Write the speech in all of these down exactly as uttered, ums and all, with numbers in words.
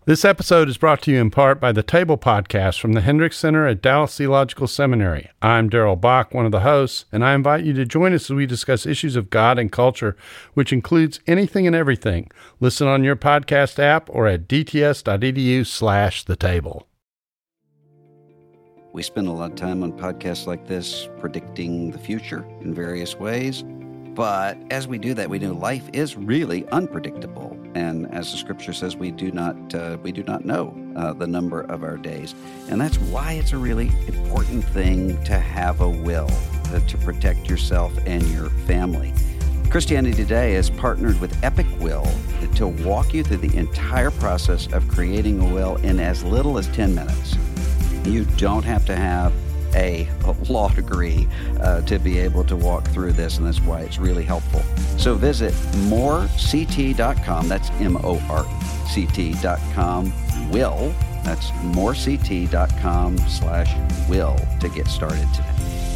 This episode is brought to you in part by the Table Podcast from the Hendricks Center at Dallas Theological Seminary. I'm Darrell Bach, one of the hosts, and I invite you to join us as we discuss issues of God and culture, which includes anything and everything. Listen on your podcast app or at dts.edu slash the table. We spend a lot of time on podcasts like this predicting the future in various ways. But as we do that, we know life is really unpredictable. And as the scripture says, we do not uh, we do not know uh, the number of our days. And that's why it's a really important thing to have a will, uh, to protect yourself and your family. Christianity Today has partnered with Epic Will to walk you through the entire process of creating a will in as little as ten minutes. You don't have to have a law degree uh, to be able to walk through this, and that's why it's really helpful. So visit more c t dot com, that's M O R C T dot com, will, that's more c t dot com slash will to get started today.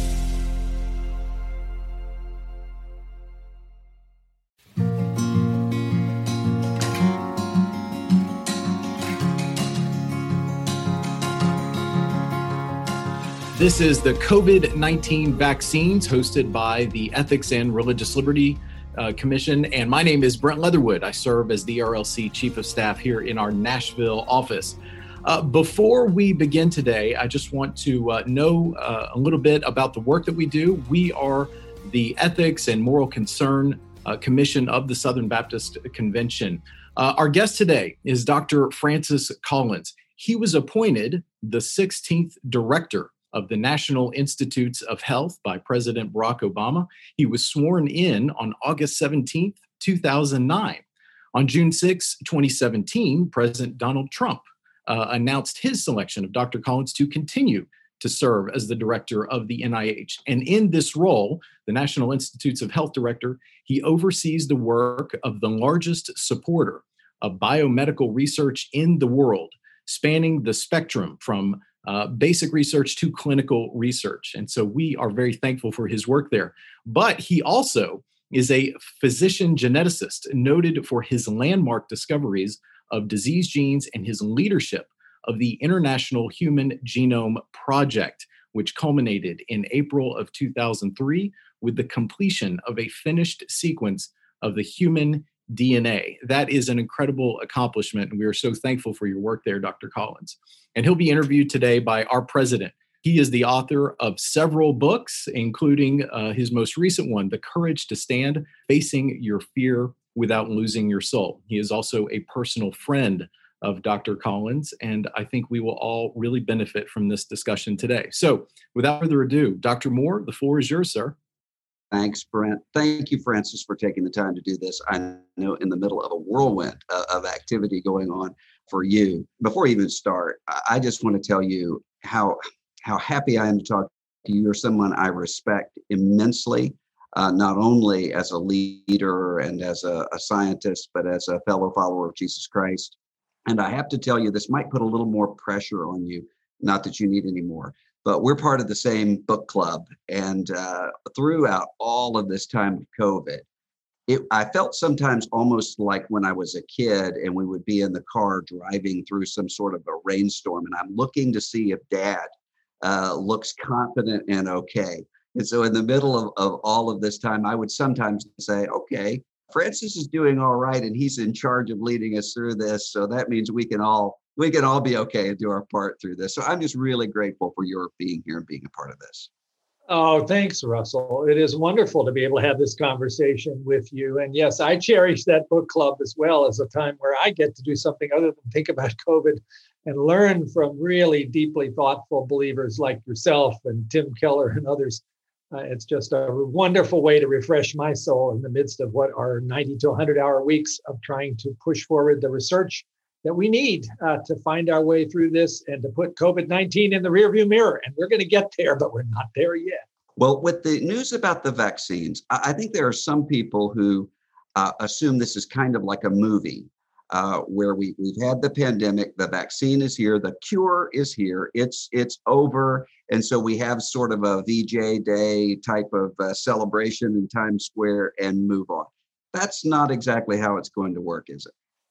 This is the COVID nineteen vaccines hosted by the Ethics and Religious Liberty uh, Commission. And my name is Brent Leatherwood. I serve as the E R L C Chief of Staff here in our Nashville office. Uh, before we begin today, I just want to uh, know uh, a little bit about the work that we do. We are the Ethics and Moral Concern uh, Commission of the Southern Baptist Convention. Uh, our guest today is Doctor Francis Collins. He was appointed the sixteenth Director of the National Institutes of Health by President Barack Obama. He was sworn in on August seventeenth, two thousand nine. On June sixth, twenty seventeen, President Donald Trump uh, announced his selection of Doctor Collins to continue to serve as the director of the N I H. And in this role, the National Institutes of Health Director, he oversees the work of the largest supporter of biomedical research in the world, spanning the spectrum from Uh, basic research to clinical research. And so we are very thankful for his work there. But he also is a physician geneticist noted for his landmark discoveries of disease genes and his leadership of the International Human Genome Project, which culminated in April of two thousand three with the completion of a finished sequence of the human D N A. That is an incredible accomplishment, and we are so thankful for your work there, Doctor Collins. And he'll be interviewed today by our president. He is the author of several books, including uh, his most recent one, The Courage to Stand, Facing Your Fear Without Losing Your Soul. He is also a personal friend of Doctor Collins, and I think we will all really benefit from this discussion today. So without further ado, Doctor Moore, the floor is yours, sir. Thanks, Brent. Thank you, Francis, for taking the time to do this. I know in the middle of a whirlwind uh, of activity going on for you. Before we even start, I just want to tell you how how happy I am to talk to you. You're someone I respect immensely, uh, not only as a leader and as a, a scientist, but as a fellow follower of Jesus Christ. And I have to tell you, this might put a little more pressure on you, not that you need any more. But we're part of the same book club. And uh, throughout all of this time of COVID, it, I felt sometimes almost like when I was a kid and we would be in the car driving through some sort of a rainstorm, and I'm looking to see if Dad uh, looks confident and okay. And so in the middle of, of all of this time, I would sometimes say, okay, Francis is doing all right, and he's in charge of leading us through this. So that means we can all we can all be okay and do our part through this. So I'm just really grateful for your being here and being a part of this. Oh, thanks, Russell. It is wonderful to be able to have this conversation with you. And yes, I cherish that book club as well as a time where I get to do something other than think about COVID and learn from really deeply thoughtful believers like yourself and Tim Keller and others. Uh, it's just a wonderful way to refresh my soul in the midst of what are ninety to one hundred hour weeks of trying to push forward the research that we need uh, to find our way through this and to put COVID nineteen in the rearview mirror. And we're going to get there, but we're not there yet. Well, with the news about the vaccines, I, I think there are some people who uh, assume this is kind of like a movie uh, where we, we've had the pandemic, the vaccine is here, the cure is here, it's it's over. And so we have sort of a V J Day type of uh, celebration in Times Square and move on. That's not exactly how it's going to work, is it?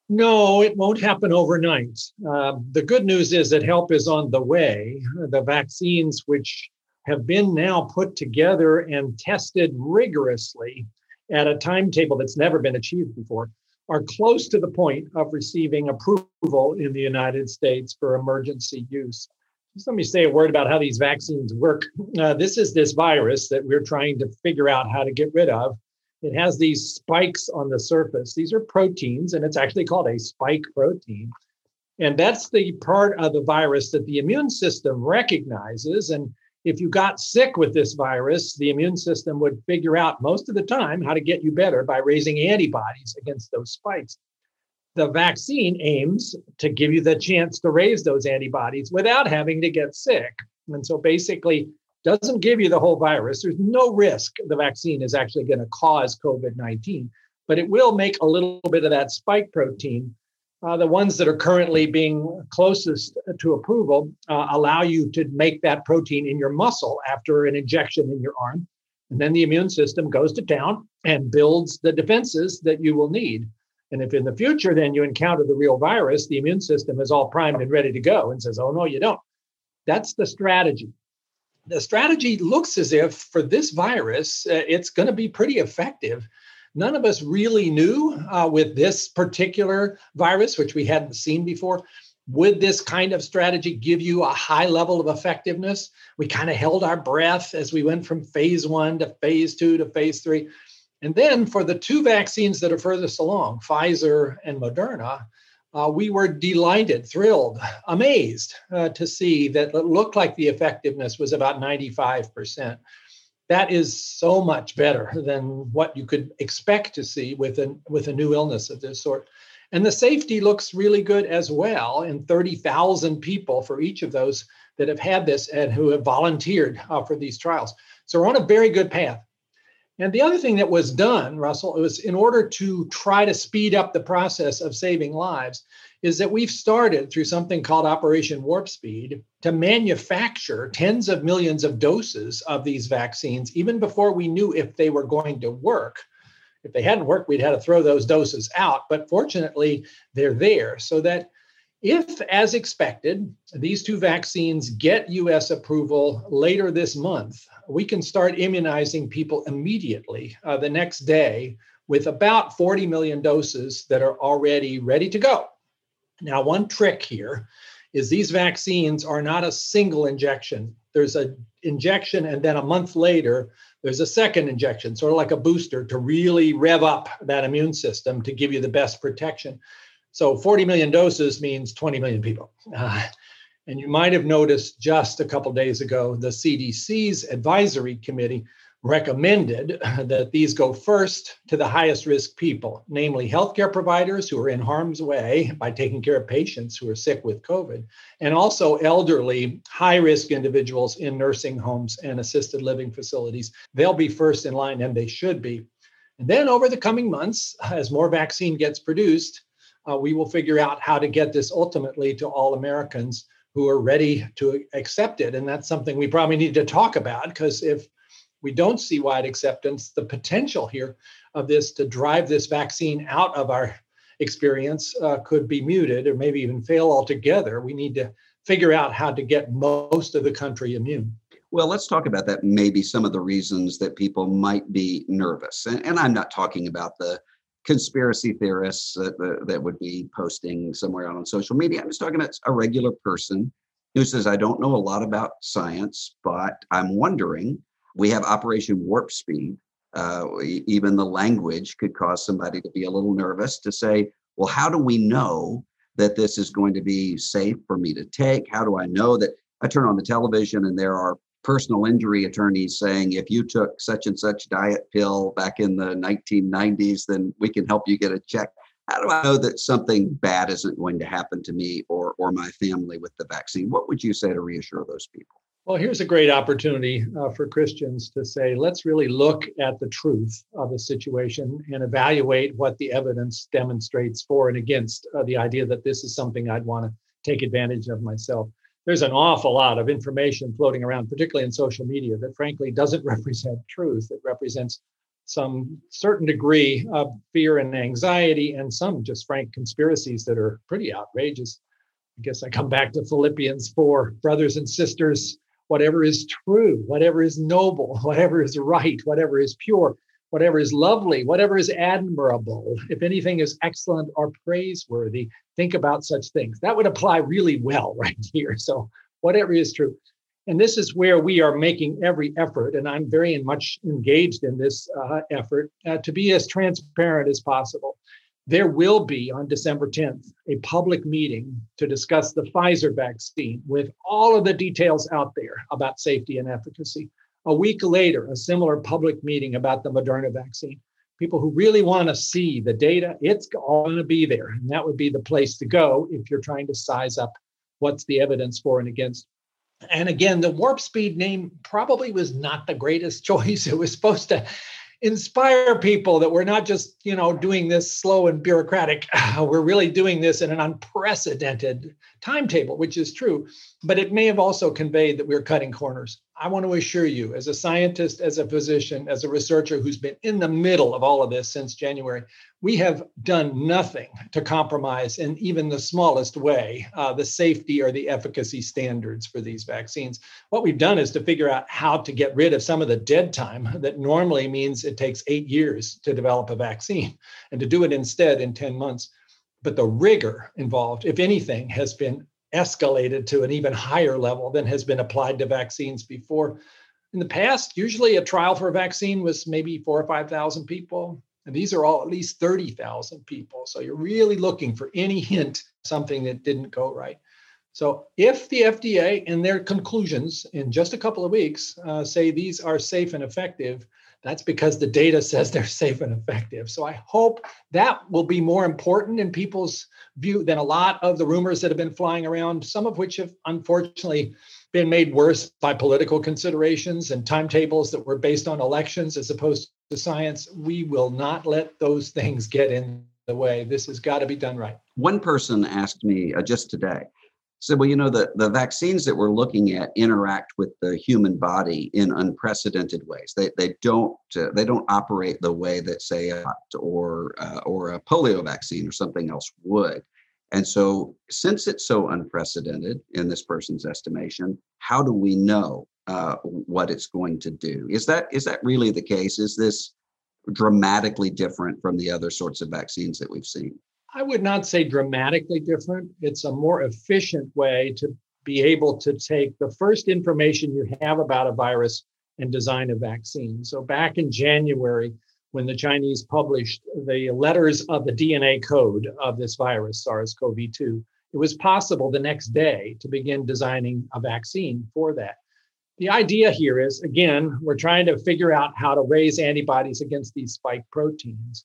No, it won't happen overnight. Uh, the good news is that help is on the way. The vaccines, which have been now put together and tested rigorously at a timetable that's never been achieved before, are close to the point of receiving approval in the United States for emergency use. Just let me say a word about how these vaccines work. Uh, this is this virus that we're trying to figure out how to get rid of. It has these spikes on the surface. These are proteins, and it's actually called a spike protein. And that's the part of the virus that the immune system recognizes. And if you got sick with this virus, the immune system would figure out most of the time how to get you better by raising antibodies against those spikes. The vaccine aims to give you the chance to raise those antibodies without having to get sick. And so basically, doesn't give you the whole virus. There's no risk the vaccine is actually going to cause COVID nineteen, but it will make a little bit of that spike protein. Uh, the ones that are currently being closest to approval uh, allow you to make that protein in your muscle after an injection in your arm. And then the immune system goes to town and builds the defenses that you will need. And if in the future, then you encounter the real virus, the immune system is all primed and ready to go and says, oh, no, you don't. That's the strategy. The strategy looks as if for this virus, uh, it's going to be pretty effective. None of us really knew uh, with this particular virus, which we hadn't seen before, would this kind of strategy give you a high level of effectiveness? We kind of held our breath as we went from phase one to phase two to phase three. And then for the two vaccines that are furthest along, Pfizer and Moderna, Uh, we were delighted, thrilled, amazed uh, to see that it looked like the effectiveness was about ninety-five percent. That is so much better than what you could expect to see with, an, with a new illness of this sort. And the safety looks really good as well in thirty thousand people for each of those that have had this and who have volunteered uh, for these trials. So we're on a very good path. And the other thing that was done, Russell, it was in order to try to speed up the process of saving lives, is that we've started through something called Operation Warp Speed to manufacture tens of millions of doses of these vaccines, even before we knew if they were going to work. If they hadn't worked, we'd had to throw those doses out. But fortunately, they're there so that if, as expected, these two vaccines get U S approval later this month, we can start immunizing people immediately uh, the next day with about forty million doses that are already ready to go. Now, one trick here is these vaccines are not a single injection. There's an injection, and then a month later, there's a second injection, sort of like a booster to really rev up that immune system to give you the best protection. So forty million doses means twenty million people. Uh, and you might have noticed just a couple of days ago, the C D C's advisory committee recommended that these go first to the highest risk people, namely healthcare providers who are in harm's way by taking care of patients who are sick with COVID, and also elderly, high-risk individuals in nursing homes and assisted living facilities. They'll be first in line, and they should be. And then over the coming months, as more vaccine gets produced, uh, we will figure out how to get this ultimately to all Americans who are ready to accept it. And that's something we probably need to talk about, because if we don't see wide acceptance, the potential here of this to drive this vaccine out of our experience uh, could be muted or maybe even fail altogether. We need to figure out how to get most of the country immune. Well, let's talk about that. Maybe some of the reasons that people might be nervous. And, and I'm not talking about the conspiracy theorists that, that would be posting somewhere out on social media. I'm just talking about a regular person who says, I don't know a lot about science, but I'm wondering. We have Operation Warp Speed. Uh, even the language could cause somebody to be a little nervous to say, well, how do we know that this is going to be safe for me to take? How do I know that I turn on the television and there are personal injury attorneys saying, if you took such and such diet pill back in the nineteen nineties, then we can help you get a check. How do I know that something bad isn't going to happen to me or, or my family with the vaccine? What would you say to reassure those people? Well, here's a great opportunity uh, for Christians to say, let's really look at the truth of the situation and evaluate what the evidence demonstrates for and against uh, the idea that this is something I'd want to take advantage of myself. There's an awful lot of information floating around, particularly in social media, that frankly doesn't represent truth. It represents some certain degree of fear and anxiety, and some just frank conspiracies that are pretty outrageous. I guess I come back to Philippians four, brothers and sisters, whatever is true, whatever is noble, whatever is right, whatever is pure, whatever is lovely, whatever is admirable, if anything is excellent or praiseworthy, think about such things. That would apply really well right here. So whatever is true. And this is where we are making every effort, and I'm very much engaged in this uh, effort, uh, to be as transparent as possible. There will be on December tenth a public meeting to discuss the Pfizer vaccine with all of the details out there about safety and efficacy. A week later, a similar public meeting about the Moderna vaccine. People who really want to see the data, it's all going to be there. And that would be the place to go if you're trying to size up what's the evidence for and against. And again, the Warp Speed name probably was not the greatest choice. It was supposed to inspire people that we're not just, you know, doing this slow and bureaucratic. We're really doing this in an unprecedented timetable, which is true. But it may have also conveyed that we're cutting corners. I want to assure you, as a scientist, as a physician, as a researcher who's been in the middle of all of this since January, we have done nothing to compromise in even the smallest way uh, the safety or the efficacy standards for these vaccines. What we've done is to figure out how to get rid of some of the dead time that normally means it takes eight years to develop a vaccine, and to do it instead in ten months. But the rigor involved, if anything, has been escalated to an even higher level than has been applied to vaccines before. In the past, usually a trial for a vaccine was maybe four or five thousand people. And these are all at least thirty thousand people. So you're really looking for any hint, something that didn't go right. So if the F D A in their conclusions in just a couple of weeks uh, say these are safe and effective, that's because the data says they're safe and effective. So I hope that will be more important in people's view than a lot of the rumors that have been flying around, some of which have unfortunately been made worse by political considerations and timetables that were based on elections as opposed to science. We will not let those things get in the way. This has got to be done right. One person asked me uh, just today, said, well, you know, the, the vaccines that we're looking at interact with the human body in unprecedented ways. They they don't uh, they don't operate the way that, say, a or uh, or a polio vaccine or something else would. And so, since it's so unprecedented in this person's estimation, how do we know uh, what it's going to do? Is that is that really the case? Is this dramatically different from the other sorts of vaccines that we've seen? I would not say dramatically different. It's a more efficient way to be able to take the first information you have about a virus and design a vaccine. So back in January, when the Chinese published the letters of the D N A code of this virus, SARS CoV two, it was possible the next day to begin designing a vaccine for that. The idea here is, again, we're trying to figure out how to raise antibodies against these spike proteins.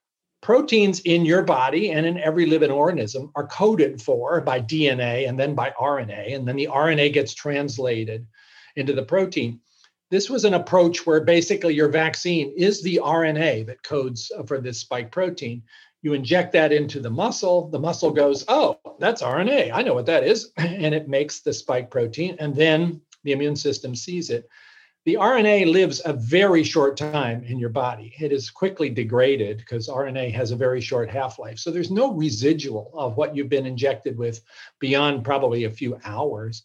Proteins in your body and in every living organism are coded for by D N A and then by R N A, and then the R N A gets translated into the protein. This was an approach where basically your vaccine is the R N A that codes for this spike protein. You inject that into the muscle, the muscle goes, oh, that's R N A, I know what that is, and it makes the spike protein, and then the immune system sees it. The R N A lives a very short time in your body. It is quickly degraded because R N A has a very short half-life. So there's no residual of what you've been injected with beyond probably a few hours.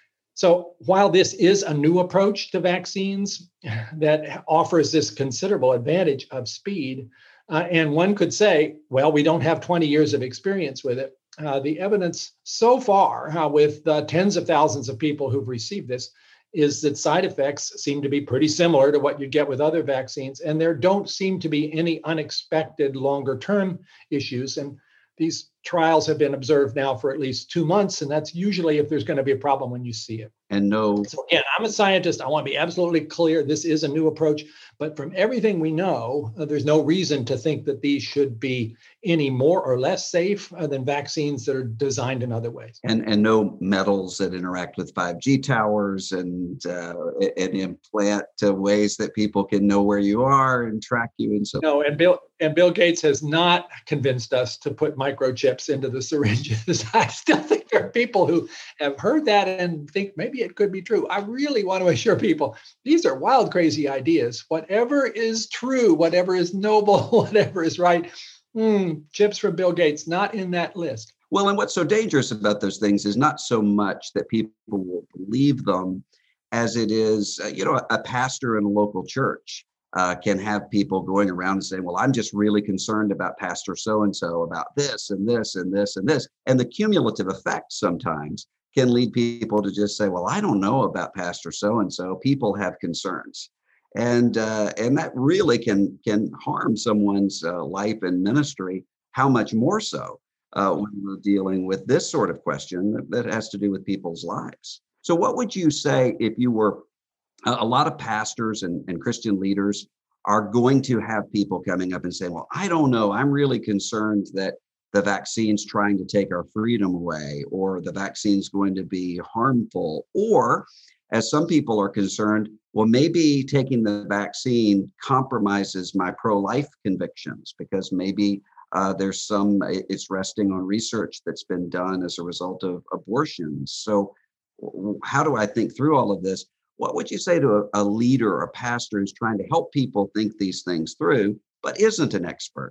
So while this is a new approach to vaccines that offers this considerable advantage of speed, uh, and one could say, well, we don't have twenty years of experience with it. Uh, the evidence so far uh, with uh, tens of thousands of people who've received this is that side effects seem to be pretty similar to what you get with other vaccines, and there don't seem to be any unexpected longer-term issues. And these trials have been observed now for at least two months, and that's usually if there's going to be a problem when you see it. And no. So again, I'm a scientist. I want to be absolutely clear. This is a new approach, but from everything we know, uh, there's no reason to think that these should be any more or less safe uh, than vaccines that are designed in other ways. And and no metals that interact with five G towers and uh, and implant uh, ways that people can know where you are and track you and so. No, and Bill, And Bill Gates has not convinced us to put microchips into the syringes. I still think there are people who have heard that and think maybe it could be true. I really want to assure people these are wild, crazy ideas. Whatever is true, whatever is noble, whatever is right, mm, chips from Bill Gates, not in that list. Well, and what's so dangerous about those things is not so much that people will believe them as it is, uh, you know, a pastor in a local church uh, can have people going around and saying, well, I'm just really concerned about Pastor so-and-so about this and this and this and this. And the cumulative effect sometimes can lead people to just say, well, I don't know about Pastor so-and-so. People have concerns. And uh, and that really can, can harm someone's uh, life and ministry, how much more so uh, when we're dealing with this sort of question that, that has to do with people's lives. So what would you say if you were, a lot of pastors and, and Christian leaders are going to have people coming up and saying, well, I don't know, I'm really concerned that the vaccine's trying to take our freedom away, or the vaccine's going to be harmful, or as some people are concerned, well, maybe taking the vaccine compromises my pro-life convictions because maybe uh, there's some, it's resting on research that's been done as a result of abortions. So how do I think through all of this? What would you say to a, a leader or a pastor who's trying to help people think these things through, but isn't an expert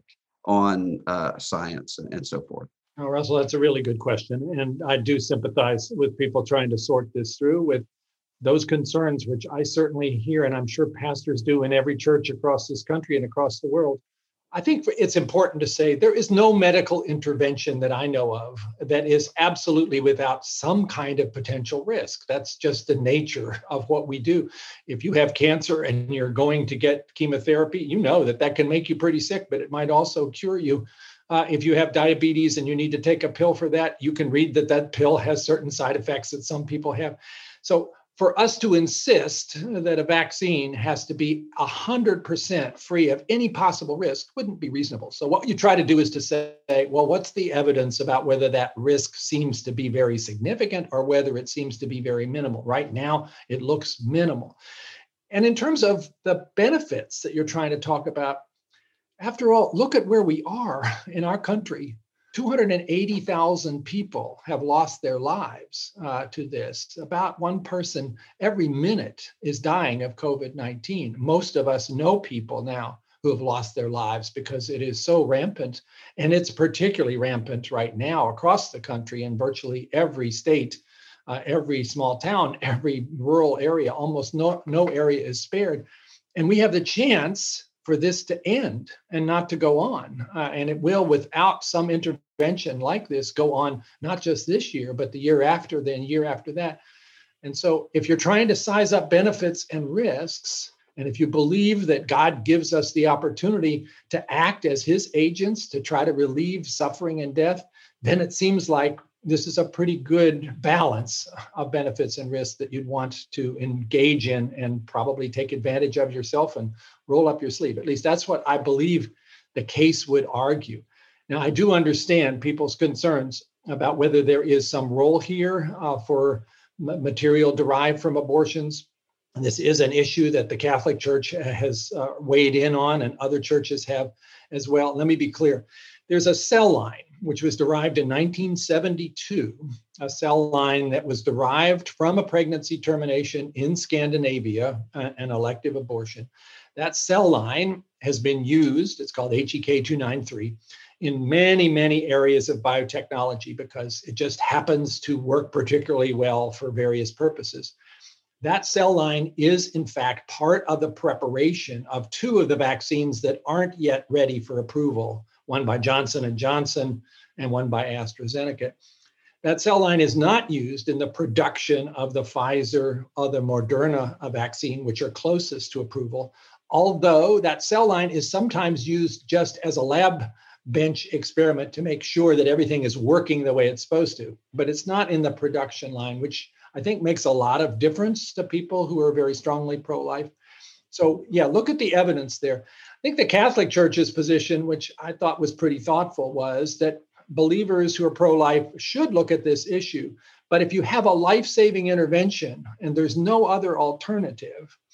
on uh, science and, and so forth? Oh, Russell, that's a really good question. And I do sympathize with people trying to sort this through with those concerns, which I certainly hear, and I'm sure pastors do in every church across this country and across the world. I think it's important to say there is no medical intervention that I know of that is absolutely without some kind of potential risk. That's just the nature of what we do. If you have cancer and you're going to get chemotherapy, you know that that can make you pretty sick, but it might also cure you. Uh, if you have diabetes and you need to take a pill for that, you can read that that pill has certain side effects that some people have. So for us to insist that a vaccine has to be one hundred percent free of any possible risk wouldn't be reasonable. So what you try to do is to say, well, what's the evidence about whether that risk seems to be very significant or whether it seems to be very minimal? Right now, it looks minimal. And in terms of the benefits that you're trying to talk about, after all, look at where we are in our country. two hundred eighty thousand people have lost their lives uh, to this. About one person every minute is dying of COVID nineteen. Most of us know people now who have lost their lives because it is so rampant. And it's particularly rampant right now across the country in virtually every state, uh, every small town, every rural area. Almost no, no area is spared. And we have the chance for this to end and not to go on. Uh, and it will, without some intervention like this, go on not just this year, but the year after, then year after that. And so if you're trying to size up benefits and risks, and if you believe that God gives us the opportunity to act as his agents to try to relieve suffering and death, then it seems like this is a pretty good balance of benefits and risks that you'd want to engage in and probably take advantage of yourself and roll up your sleeve. At least that's what I believe the case would argue. Now, I do understand people's concerns about whether there is some role here uh, for m- material derived from abortions. And this is an issue that the Catholic Church has uh, weighed in on, and other churches have as well. Let me be clear. There's a cell line, which was derived in nineteen seventy-two, a cell line that was derived from a pregnancy termination in Scandinavia, uh, an elective abortion. That cell line has been used, it's called H E K two ninety-three, in many, many areas of biotechnology because it just happens to work particularly well for various purposes. That cell line is, in fact, part of the preparation of two of the vaccines that aren't yet ready for approval, one by Johnson and Johnson and one by AstraZeneca. That cell line is not used in the production of the Pfizer or the Moderna vaccine, which are closest to approval, although that cell line is sometimes used just as a lab bench experiment to make sure that everything is working the way it's supposed to. But it's not in the production line, which I think makes a lot of difference to people who are very strongly pro-life. So yeah, look at the evidence there. I think the Catholic Church's position, which I thought was pretty thoughtful, was that believers who are pro-life should look at this issue. But if you have a life-saving intervention and there's no other alternative,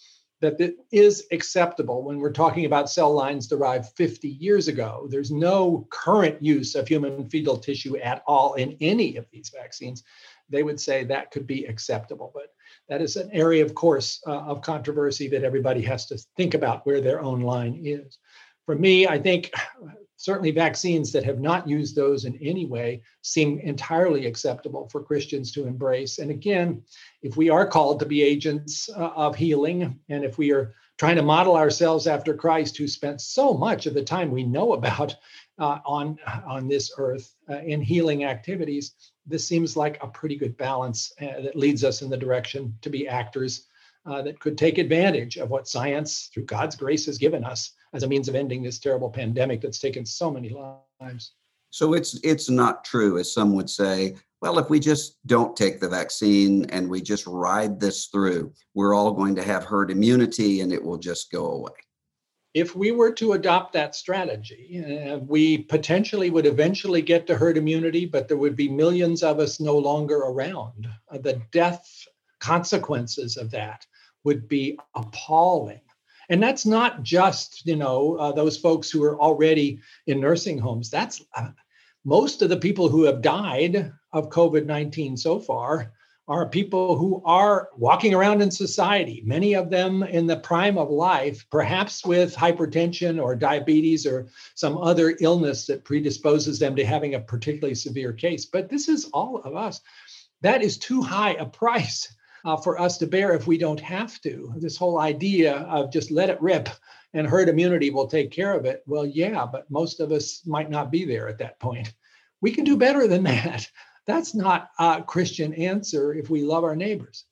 that it is acceptable when we're talking about cell lines derived fifty years ago. There's no current use of human fetal tissue at all in any of these vaccines. They would say that could be acceptable. But that is an area, of course, uh, of controversy that everybody has to think about where their own line is. For me, I think certainly vaccines that have not used those in any way seem entirely acceptable for Christians to embrace. And again, if we are called to be agents uh, of healing, and if we are trying to model ourselves after Christ, who spent so much of the time we know about uh, on, on this earth uh, in healing activities, this seems like a pretty good balance uh, that leads us in the direction to be actors uh, that could take advantage of what science, through God's grace, has given us as a means of ending this terrible pandemic that's taken so many lives. So it's it's not true, as some would say, well, if we just don't take the vaccine and we just ride this through, we're all going to have herd immunity and it will just go away. If we were to adopt that strategy, uh, we potentially would eventually get to herd immunity, but there would be millions of us no longer around. Uh, the death consequences of that would be appalling. And that's not just, you know, uh, those folks who are already in nursing homes. That's uh, most of the people who have died of COVID nineteen so far are people who are walking around in society, many of them in the prime of life, perhaps with hypertension or diabetes or some other illness that predisposes them to having a particularly severe case. But this is all of us. That is too high a price Uh, for us to bear if we don't have to. This whole idea of just let it rip and herd immunity will take care of it. Well, yeah, but most of us might not be there at that point. We can do better than that. That's not a Christian answer if we love our neighbors.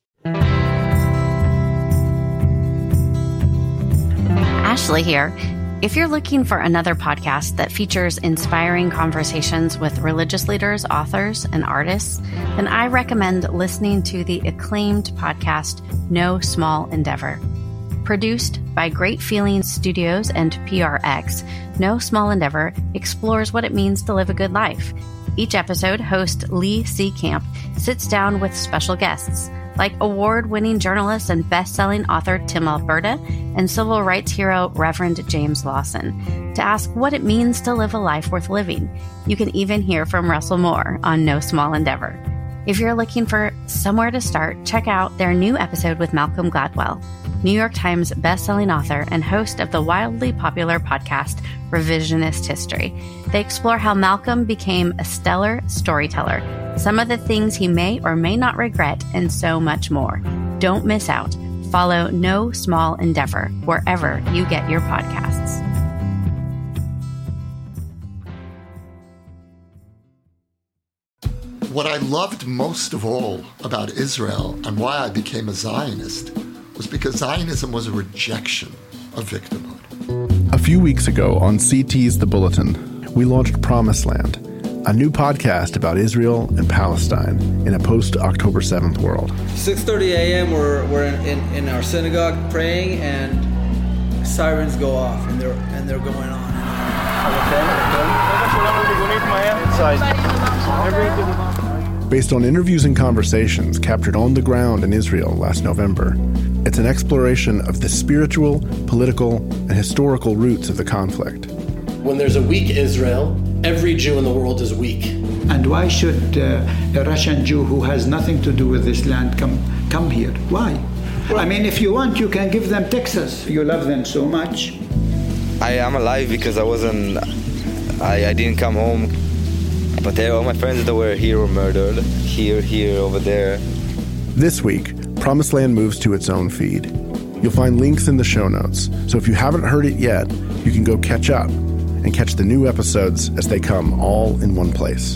Ashley here. If you're looking for another podcast that features inspiring conversations with religious leaders, authors, and artists, then I recommend listening to the acclaimed podcast, No Small Endeavor. Produced by Great Feelings Studios and P R X, No Small Endeavor explores what it means to live a good life. Each episode, host Lee C. Camp sits down with special guests, like award-winning journalist and best-selling author Tim Alberta and civil rights hero Reverend James Lawson, to ask what it means to live a life worth living. You can even hear from Russell Moore on No Small Endeavor. If you're looking for somewhere to start, check out their new episode with Malcolm Gladwell, New York Times best-selling author and host of the wildly popular podcast Revisionist History. They explore how Malcolm became a stellar storyteller, some of the things he may or may not regret, and so much more. Don't miss out. Follow No Small Endeavor wherever you get your podcasts. What I loved most of all about Israel and why I became a Zionist was because Zionism was a rejection of victimhood. A few weeks ago on C T's The Bulletin, we launched Promised Land, a new podcast about Israel and Palestine in a post-October seventh world. six thirty a.m. we're, we're in, in, in our synagogue praying, and sirens go off, and they're, and they're going on. Based on interviews and conversations captured on the ground in Israel last November, it's an exploration of the spiritual, political, and historical roots of the conflict. When there's a weak Israel, every Jew in the world is weak. And why should uh, a Russian Jew who has nothing to do with this land come come here? Why? Well, I mean, if you want, you can give them Texas. You love them so much. I am alive because I wasn't, I, I didn't come home. But they, all my friends that were here were murdered. Here, here, over there. This week, Promised Land moves to its own feed. You'll find links in the show notes, so if you haven't heard it yet, you can go catch up and catch the new episodes as they come all in one place.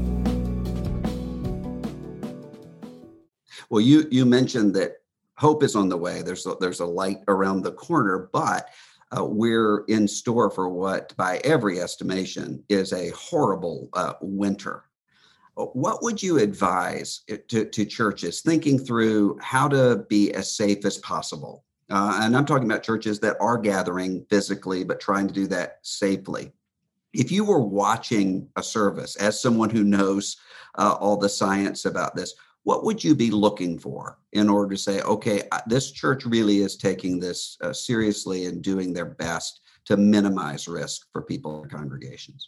Well, you you mentioned that hope is on the way. There's a, there's a light around the corner, but uh, we're in store for what, by every estimation, is a horrible uh, winter. What would you advise to, to churches thinking through how to be as safe as possible? Uh, and I'm talking about churches that are gathering physically, but trying to do that safely. If you were watching a service as someone who knows uh, all the science about this, what would you be looking for in order to say, okay, this church really is taking this uh, seriously and doing their best to minimize risk for people in congregations?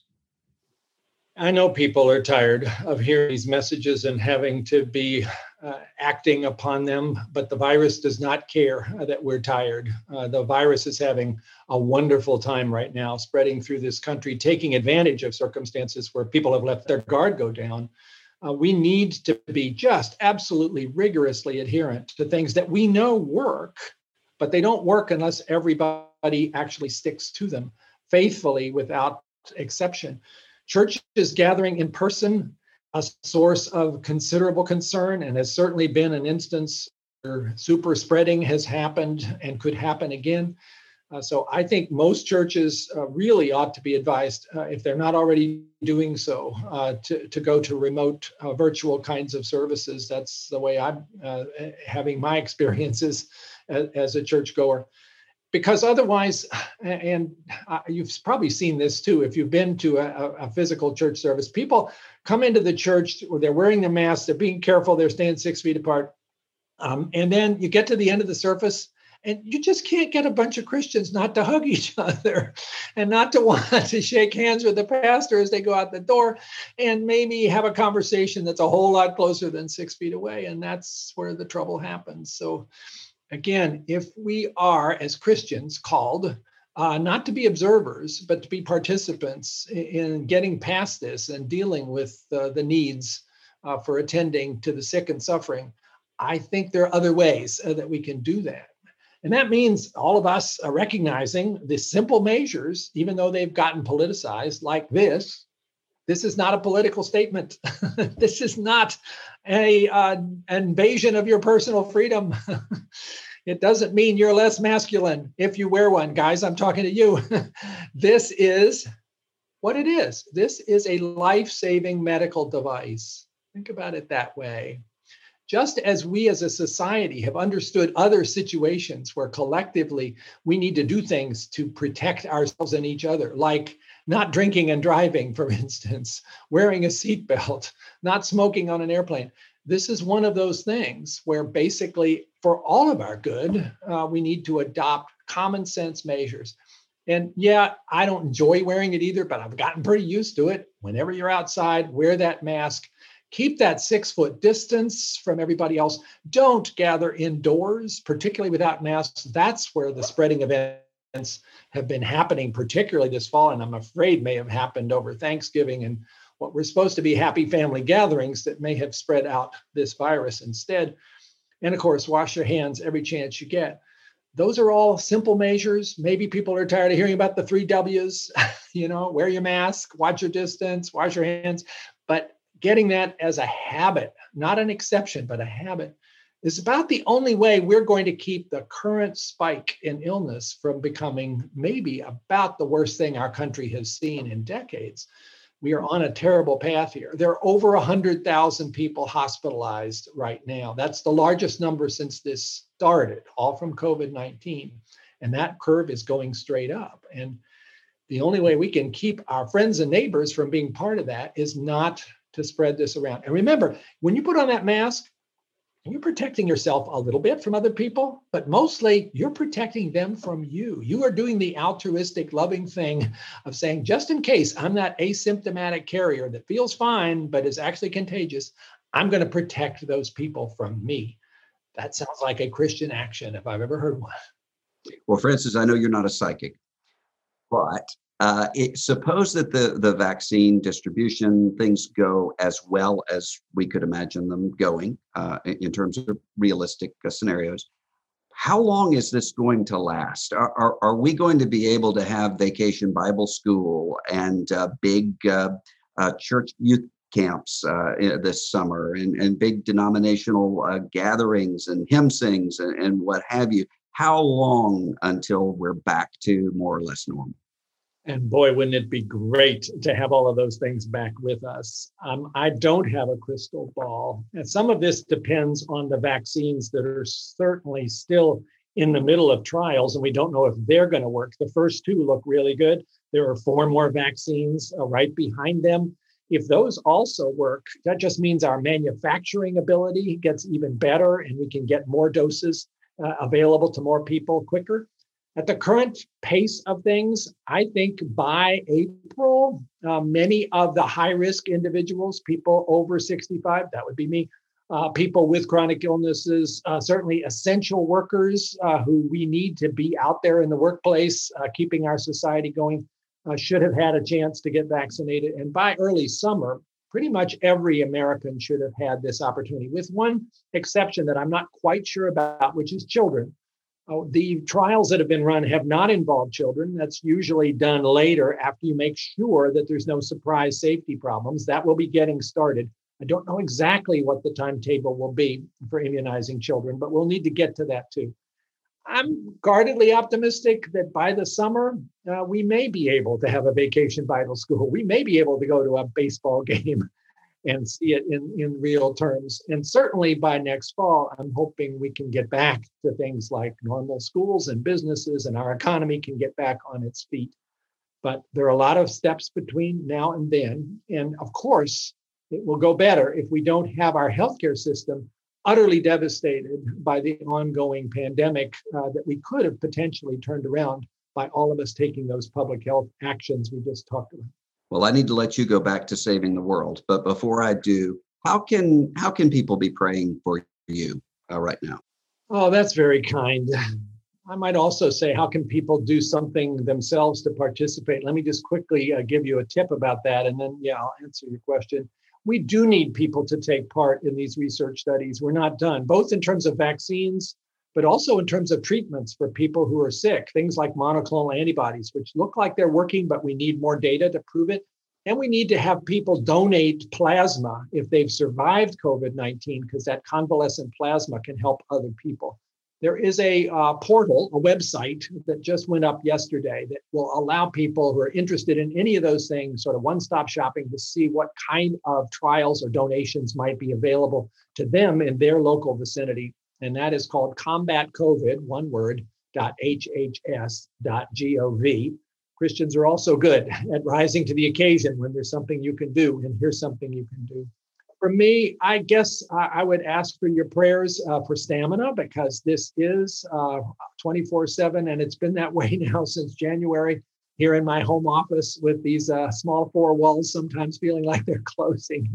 I know people are tired of hearing these messages and having to be uh, acting upon them, but the virus does not care that we're tired. Uh, the virus is having a wonderful time right now, spreading through this country, taking advantage of circumstances where people have let their guard go down. Uh, we need to be just absolutely rigorously adherent to things that we know work, but they don't work unless everybody actually sticks to them faithfully without exception. Churches gathering in person, a source of considerable concern, and has certainly been an instance where super spreading has happened and could happen again. Uh, so I think most churches uh, really ought to be advised, uh, if they're not already doing so, uh, to, to go to remote uh, virtual kinds of services. That's the way I'm uh, having my experiences as, as a churchgoer. Because otherwise, and you've probably seen this too, if you've been to a, a physical church service, people come into the church, they're wearing their masks, they're being careful, they're staying six feet apart. Um, and then you get to the end of the service and you just can't get a bunch of Christians not to hug each other and not to want to shake hands with the pastor as they go out the door and maybe have a conversation that's a whole lot closer than six feet away. And that's where the trouble happens. So again, if we are, as Christians, called uh, not to be observers, but to be participants in, in getting past this and dealing with uh, the needs uh, for attending to the sick and suffering, I think there are other ways uh, that we can do that. And that means all of us are recognizing the simple measures, even though they've gotten politicized like this. This is not a political statement. This is not a uh, invasion of your personal freedom. It doesn't mean you're less masculine if you wear one. Guys, I'm talking to you. This is what it is. This is a life-saving medical device. Think about it that way. Just as we as a society have understood other situations where collectively we need to do things to protect ourselves and each other, like not drinking and driving, for instance, wearing a seatbelt, not smoking on an airplane. This is one of those things where basically for all of our good, uh, we need to adopt common sense measures. And yeah, I don't enjoy wearing it either, but I've gotten pretty used to it. Whenever you're outside, wear that mask. Keep that six foot distance from everybody else. Don't gather indoors, particularly without masks. That's where the spreading events have been happening, particularly this fall, and I'm afraid may have happened over Thanksgiving and what were supposed to be happy family gatherings that may have spread out this virus instead. And of course, wash your hands every chance you get. Those are all simple measures. Maybe people are tired of hearing about the three W's, you know, wear your mask, watch your distance, wash your hands. But getting that as a habit, not an exception, but a habit, is about the only way we're going to keep the current spike in illness from becoming maybe about the worst thing our country has seen in decades. We are on a terrible path here. There are over one hundred thousand people hospitalized right now. That's the largest number since this started, all from COVID nineteen. And that curve is going straight up. And the only way we can keep our friends and neighbors from being part of that is not to spread this around. And remember, when you put on that mask, you're protecting yourself a little bit from other people, but mostly you're protecting them from you. You are doing the altruistic, loving thing of saying, just in case I'm that asymptomatic carrier that feels fine, but is actually contagious, I'm going to protect those people from me. That sounds like a Christian action if I've ever heard one. Well, Francis, I know you're not a psychic, but Uh, it, suppose that the, the vaccine distribution, things go as well as we could imagine them going uh, in, in terms of realistic uh, scenarios. How long is this going to last? Are, are, are we going to be able to have Vacation Bible School and uh, big uh, uh, church youth camps uh, this summer and, and big denominational uh, gatherings and hymn sings and, and what have you? How long until we're back to more or less normal? And boy, wouldn't it be great to have all of those things back with us. Um, I don't have a crystal ball. And some of this depends on the vaccines that are certainly still in the middle of trials, and we don't know if they're going to work. The first two look really good. There are four more vaccines uh, right behind them. If those also work, that just means our manufacturing ability gets even better and we can get more doses uh, available to more people quicker. At the current pace of things, I think by April, uh, many of the high-risk individuals, people over sixty-five, that would be me, uh, people with chronic illnesses, uh, certainly essential workers uh, who we need to be out there in the workplace, uh, keeping our society going, uh, should have had a chance to get vaccinated. And by early summer, pretty much every American should have had this opportunity, with one exception that I'm not quite sure about, which is children. Uh, the trials that have been run have not involved children. That's usually done later after you make sure that there's no surprise safety problems. That will be getting started. I don't know exactly what the timetable will be for immunizing children, but we'll need to get to that too. I'm guardedly optimistic that by the summer, uh, we may be able to have a vacation Bible school. We may be able to go to a baseball game and see it in, in real terms. And certainly by next fall, I'm hoping we can get back to things like normal schools and businesses, and our economy can get back on its feet. But there are a lot of steps between now and then. And of course, it will go better if we don't have our healthcare system utterly devastated by the ongoing pandemic uh, that we could have potentially turned around by all of us taking those public health actions we just talked about. Well, I need to let you go back to saving the world. But before I do, how can how can people be praying for you uh, right now? Oh, that's very kind. I might also say, how can people do something themselves to participate? Let me just quickly uh, give you a tip about that, and then, yeah, I'll answer your question. We do need people to take part in these research studies. We're not done, both in terms of vaccines, but also in terms of treatments for people who are sick, things like monoclonal antibodies, which look like they're working, but we need more data to prove it. And we need to have people donate plasma if they've survived COVID nineteen, because that convalescent plasma can help other people. There is a uh, portal, a website that just went up yesterday that will allow people who are interested in any of those things, sort of one-stop shopping, to see what kind of trials or donations might be available to them in their local vicinity. And that is called combat covid, one word, dot H H S dot gov. Christians are also good at rising to the occasion when there's something you can do, and here's something you can do. For me, I guess I would ask for your prayers uh, for stamina, because this is uh, twenty-four seven, and it's been that way now since January here in my home office with these uh, small four walls, sometimes feeling like they're closing.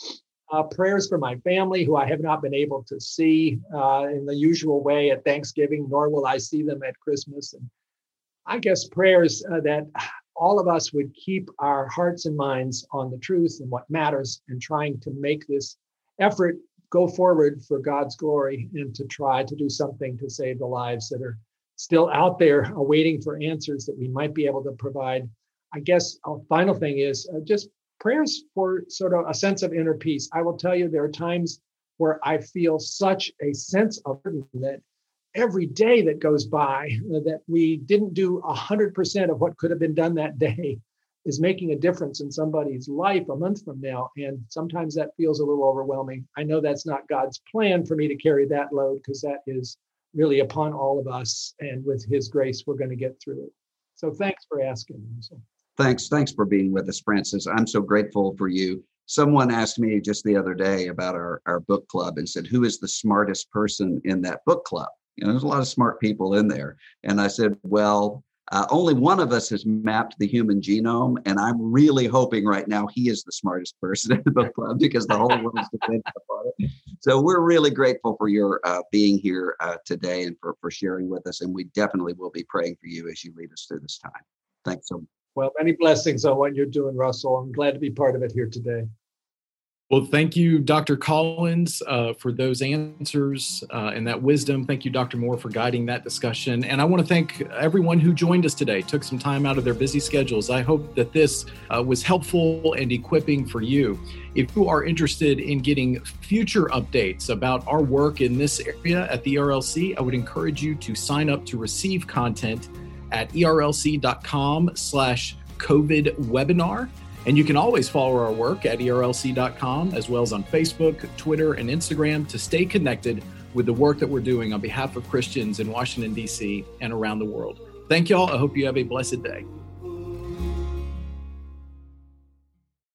Uh, prayers for my family, who I have not been able to see uh, in the usual way at Thanksgiving, nor will I see them at Christmas. And I guess prayers uh, that all of us would keep our hearts and minds on the truth and what matters, and trying to make this effort go forward for God's glory, and to try to do something to save the lives that are still out there awaiting for answers that we might be able to provide. I guess a final thing is uh, just prayers for sort of a sense of inner peace. I will tell you, there are times where I feel such a sense of burden that every day that goes by that we didn't do one hundred percent of what could have been done that day is making a difference in somebody's life a month from now. And sometimes that feels a little overwhelming. I know that's not God's plan for me to carry that load, because that is really upon all of us. And with his grace, we're going to get through it. So thanks for asking. Thanks. Thanks for being with us, Francis. I'm so grateful for you. Someone asked me just the other day about our, our book club and said, who is the smartest person in that book club? You know, there's a lot of smart people in there. And I said, well, uh, only one of us has mapped the human genome. And I'm really hoping right now he is the smartest person in the book club, because the whole world is dependent upon it. So we're really grateful for your uh, being here uh, today, and for, for sharing with us. And we definitely will be praying for you as you lead us through this time. Thanks so much. Well, many blessings on what you're doing, Russell. I'm glad to be part of it here today. Well, thank you, Doctor Collins, uh, for those answers uh, and that wisdom. Thank you, Doctor Moore, for guiding that discussion. And I want to thank everyone who joined us today, took some time out of their busy schedules. I hope that this uh, was helpful and equipping for you. If you are interested in getting future updates about our work in this area at the E R L C, I would encourage you to sign up to receive content at erlc.com slash COVID webinar. And you can always follow our work at E R L C dot com, as well as on Facebook, Twitter, and Instagram, to stay connected with the work that we're doing on behalf of Christians in Washington, D C and around the world. Thank y'all. I hope you have a blessed day.